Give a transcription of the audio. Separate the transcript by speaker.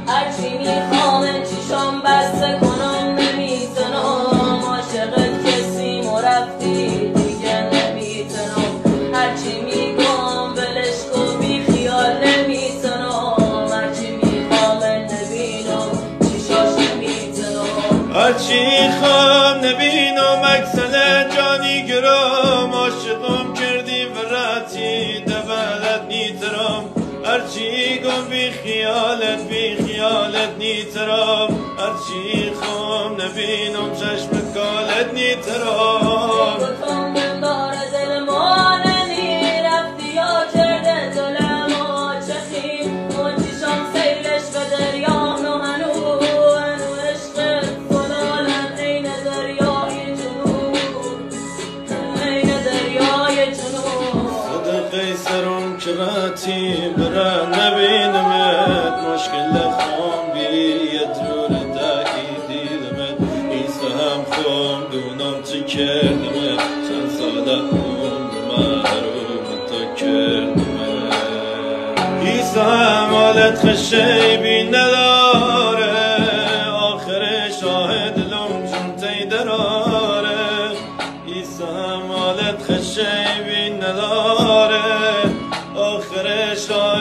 Speaker 1: هرچی میخوام چیشام بسته کنم نمیتونم، عاشق کسی مرفتی دیگه نمیتونم، هرچی میگم ولش کن بی خیال نمیتونم، هرچی میخوام نبینم چیشاش نمیتونم،
Speaker 2: هرچی خوام نبینم اکسل جانی گرام، عاشقم کردی وراتی دبلت نیترم، هرچی گم بی خیالت نیترم، هرچی خوام نبینم چشم کالت نیترم.
Speaker 1: گفتم دندار دل ما نمیرفتی یا کرده دل ما چخیم، چیشام سیلش به دریا هنو عشق فلالم عین دریای جنوب، عین دریای جنوب.
Speaker 2: صدقی سرم که راتی برا نبینمت، مشکل خون بی یه جور دایی دیدمت، ایسا هم خون دونم چی کردمت، چند ساله خون محروم تا کردمت، ایسا هم حالت خشیبی نداره، آخر شاهد لم چون تی دراره، ایسا هم حالت خشیبی نداره، آخر شاهد